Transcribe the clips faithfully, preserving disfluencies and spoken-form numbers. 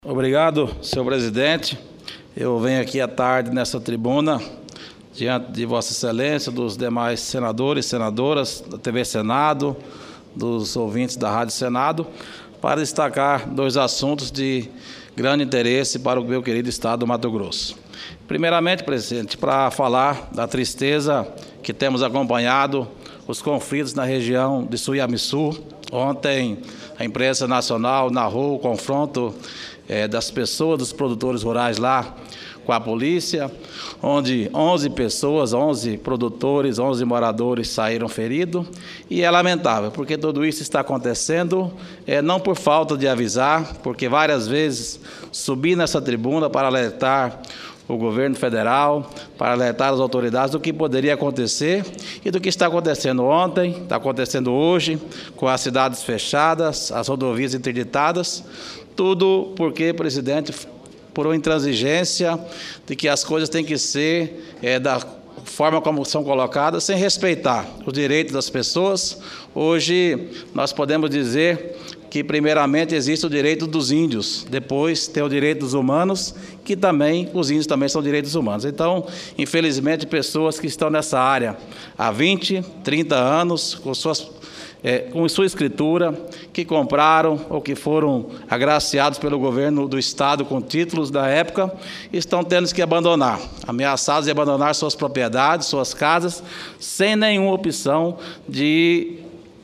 Obrigado, senhor presidente. Eu venho aqui à tarde nessa tribuna, diante de Vossa Excelência, dos demais senadores e senadoras da T V Senado, dos ouvintes da Rádio Senado, para destacar dois assuntos de grande interesse para o meu querido estado do Mato Grosso. Primeiramente, presidente, para falar da tristeza que temos acompanhado os conflitos na região de Suiamiçu. Ontem, a imprensa nacional narrou o confronto é, das pessoas, dos produtores rurais lá com a polícia, onde onze pessoas, onze produtores, onze moradores saíram feridos. E é lamentável, porque tudo isso está acontecendo, é, não por falta de avisar, porque várias vezes subi nessa tribuna para alertar o governo federal, para alertar as autoridades do que poderia acontecer e do que está acontecendo ontem, está acontecendo hoje, com as cidades fechadas, as rodovias interditadas, tudo porque, presidente, por uma intransigência de que as coisas têm que ser é, da forma como são colocadas, sem respeitar os direitos das pessoas. Hoje nós podemos dizer que primeiramente existe o direito dos índios, depois tem o direito dos humanos, que também, os índios também são direitos humanos. Então, infelizmente, pessoas que estão nessa área há vinte, trinta anos, com suas É, com sua escritura, que compraram ou que foram agraciados pelo governo do estado com títulos da época, estão tendo que abandonar, ameaçados de abandonar suas propriedades, suas casas, sem nenhuma opção de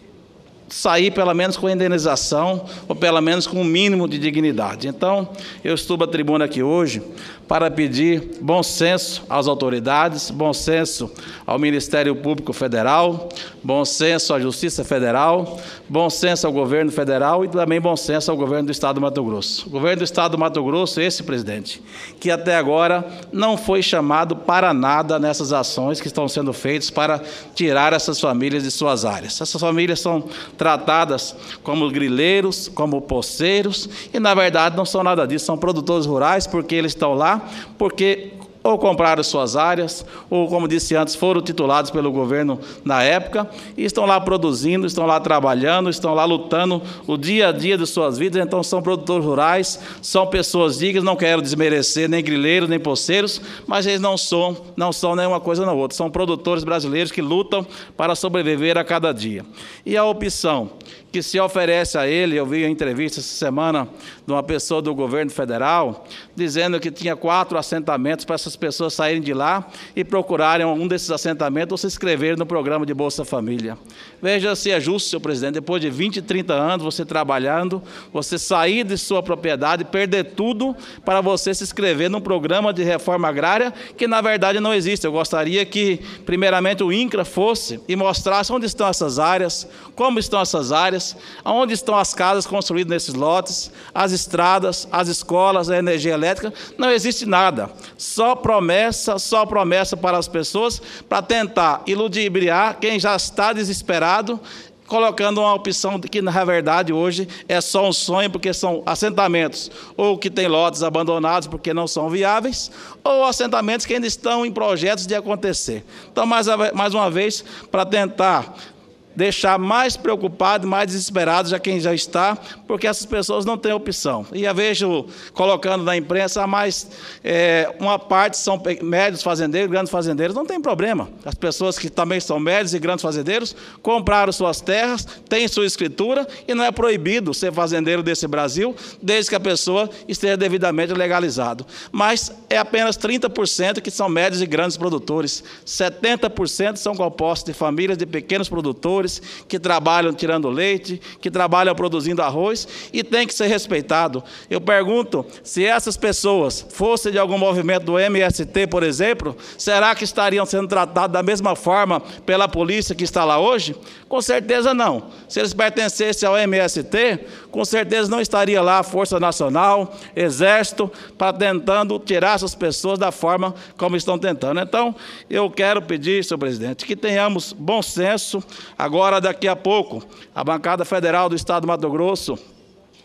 sair pelo menos com indenização ou pelo menos com um mínimo de dignidade. Então, eu estou à tribuna aqui hoje para pedir bom senso às autoridades, bom senso ao Ministério Público Federal, bom senso à Justiça Federal, bom senso ao governo federal e também bom senso ao governo do estado do Mato Grosso. O governo do estado do Mato Grosso, esse presidente, que até agora não foi chamado para nada nessas ações que estão sendo feitas para tirar essas famílias de suas áreas. Essas famílias são tratadas como grileiros, como poceiros, e na verdade não são nada disso, são produtores rurais, porque eles estão lá porque ou compraram suas áreas, ou, como disse antes, foram titulados pelo governo na época, e estão lá produzindo, estão lá trabalhando, estão lá lutando o dia a dia de suas vidas. Então são produtores rurais, são pessoas dignas, não quero desmerecer nem grileiros, nem poceiros, mas eles não são, não são nenhuma coisa nem outra, são produtores brasileiros que lutam para sobreviver a cada dia. E a opção que se oferece a ele, eu vi a entrevista essa semana de uma pessoa do governo federal, dizendo que tinha quatro assentamentos para essas pessoas saírem de lá e procurarem um desses assentamentos ou se inscreverem no programa de Bolsa Família. Veja se é justo, senhor presidente, depois de vinte, trinta anos, você trabalhando, você sair de sua propriedade, perder tudo para você se inscrever num programa de reforma agrária que, na verdade, não existe. Eu gostaria que, primeiramente, o INCRA fosse e mostrasse onde estão essas áreas, como estão essas áreas, onde estão as casas construídas nesses lotes, as estradas, as escolas, a energia elétrica. Não existe nada, só promessa, só promessa para as pessoas, para tentar iludibriar quem já está desesperado, colocando uma opção que, na verdade, hoje é só um sonho, porque são assentamentos ou que têm lotes abandonados porque não são viáveis, ou assentamentos que ainda estão em projetos de acontecer. Então, mais, mais uma vez, para tentar deixar mais preocupado, mais desesperado já quem já está, porque essas pessoas não têm opção. E eu vejo colocando na imprensa, mais é, uma parte são médios fazendeiros, grandes fazendeiros, não tem problema. As pessoas que também são médios e grandes fazendeiros compraram suas terras, têm sua escritura e não é proibido ser fazendeiro desse Brasil, desde que a pessoa esteja devidamente legalizado. Mas é apenas trinta por cento que são médios e grandes produtores, setenta por cento são compostos de famílias de pequenos produtores, que trabalham tirando leite, que trabalham produzindo arroz, e tem que ser respeitado. Eu pergunto, se essas pessoas fossem de algum movimento do M S T, por exemplo, será que estariam sendo tratados da mesma forma pela polícia que está lá hoje? Com certeza não. Se eles pertencessem ao M S T, com certeza não estaria lá a Força Nacional, Exército, para tentando tirar essas pessoas da forma como estão tentando. Então, eu quero pedir, senhor presidente, que tenhamos bom senso. Agora, daqui a pouco, a bancada federal do estado do Mato Grosso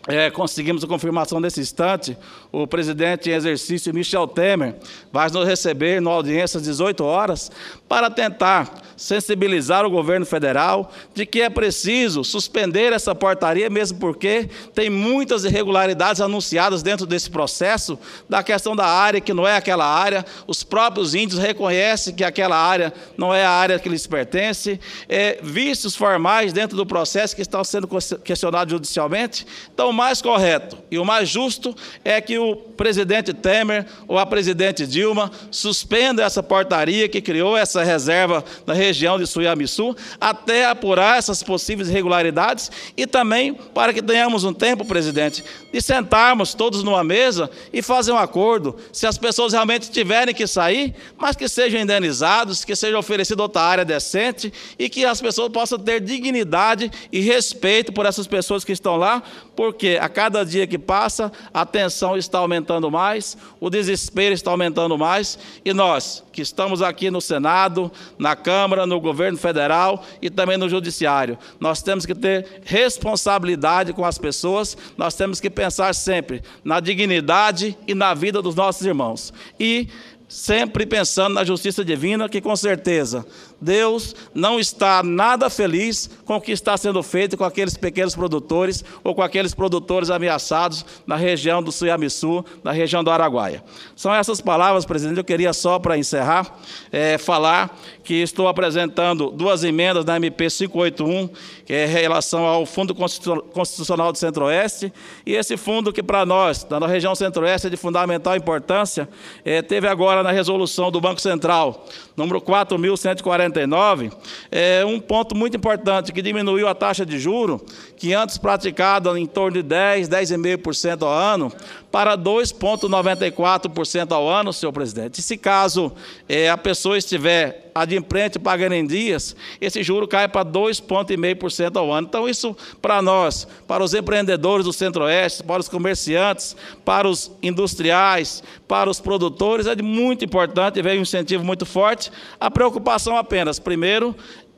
É, conseguimos a confirmação desse instante, o presidente em exercício, Michel Temer, vai nos receber na audiência às dezoito horas para tentar sensibilizar o governo federal de que é preciso suspender essa portaria, mesmo porque tem muitas irregularidades anunciadas dentro desse processo, da questão da área que não é aquela área, os próprios índios reconhecem que aquela área não é a área que lhes pertence, é, vícios formais dentro do processo que estão sendo questionados judicialmente. Então, o mais correto e o mais justo é que o presidente Temer ou a presidente Dilma suspenda essa portaria que criou essa reserva na região de Suiamiçu, até apurar essas possíveis irregularidades e também para que tenhamos um tempo, presidente, de sentarmos todos numa mesa e fazer um acordo. Se as pessoas realmente tiverem que sair, mas que sejam indenizados, que seja oferecida outra área decente e que as pessoas possam ter dignidade e respeito por essas pessoas que estão lá, porque a cada dia que passa, a tensão está aumentando mais, o desespero está aumentando mais, e nós, que estamos aqui no Senado, na Câmara, no governo federal e também no Judiciário, nós temos que ter responsabilidade com as pessoas, nós temos que pensar sempre na dignidade e na vida dos nossos irmãos. E sempre pensando na justiça divina, que com certeza Deus não está nada feliz com o que está sendo feito com aqueles pequenos produtores ou com aqueles produtores ameaçados na região do Suiamiçu, na região do Araguaia. São essas palavras, presidente. Eu queria só, para encerrar, é, falar que estou apresentando duas emendas na M P quinhentos e oitenta e um, que é em relação ao Fundo Constitucional do Centro-Oeste, e esse fundo que para nós, da região Centro-Oeste, é de fundamental importância, é, teve agora na resolução do Banco Central, número quatro mil cento e quarenta e nove, é um ponto muito importante, que diminuiu a taxa de juros, que antes praticada em torno de dez, dez vírgula cinco por cento ao ano, para dois vírgula noventa e quatro por cento ao ano, senhor presidente. E se caso é, a pessoa estiver adimplente pagando em dias, esse juro cai para dois vírgula cinco por cento ao ano. Então, isso para nós, para os empreendedores do Centro-Oeste, para os comerciantes, para os industriais, para os produtores, é de muito importante, veio um incentivo muito forte. A preocupação apenas, primeiro,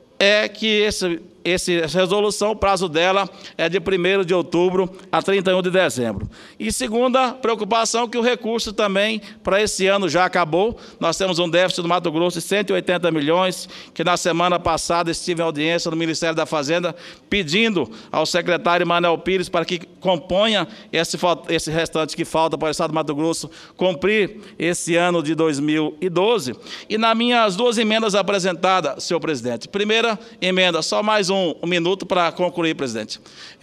é que esse, esse, essa resolução, o prazo dela é de primeiro de outubro a trinta e um de dezembro. E segunda preocupação, que o recurso também para esse ano já acabou. Nós temos um déficit do Mato Grosso de cento e oitenta milhões, que na semana passada estive em audiência no Ministério da Fazenda, pedindo ao secretário Manuel Pires para que componha esse, esse restante que falta para o Estado do Mato Grosso cumprir esse ano de dois mil e doze. E nas minhas duas emendas apresentadas, senhor presidente, primeira emenda, só mais um, um minuto para concluir, presidente.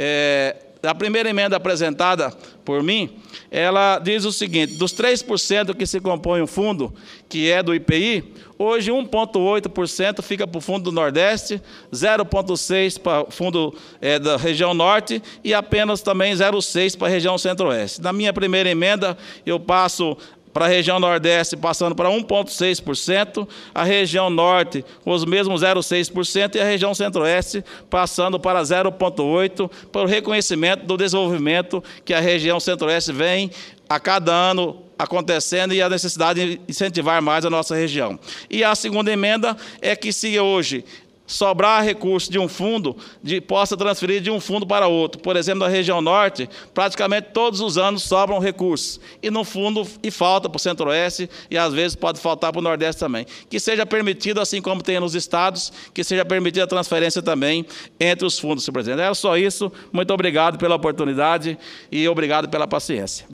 É, a primeira emenda apresentada por mim, ela diz o seguinte: dos três por cento que se compõe o fundo, que é do I P I, hoje um vírgula oito por cento fica para o Fundo do Nordeste, zero vírgula seis por cento para o Fundo é, da região Norte e apenas também zero vírgula seis por cento para a região Centro-Oeste. Na minha primeira emenda, eu passo para a região Nordeste, passando para um vírgula seis por cento, a região Norte, os mesmos zero vírgula seis por cento, e a região Centro-Oeste, passando para zero vírgula oito por cento, para o reconhecimento do desenvolvimento que a região Centro-Oeste vem a cada ano acontecendo e a necessidade de incentivar mais a nossa região. E a segunda emenda é que, se hoje sobrar recurso de um fundo, de, possa transferir de um fundo para outro. Por exemplo, na região Norte, praticamente todos os anos sobram recursos. E no fundo, e falta para o Centro-Oeste, e às vezes pode faltar para o Nordeste também. Que seja permitido, assim como tem nos estados, que seja permitida a transferência também entre os fundos, senhor presidente. Era só isso. Muito obrigado pela oportunidade e obrigado pela paciência.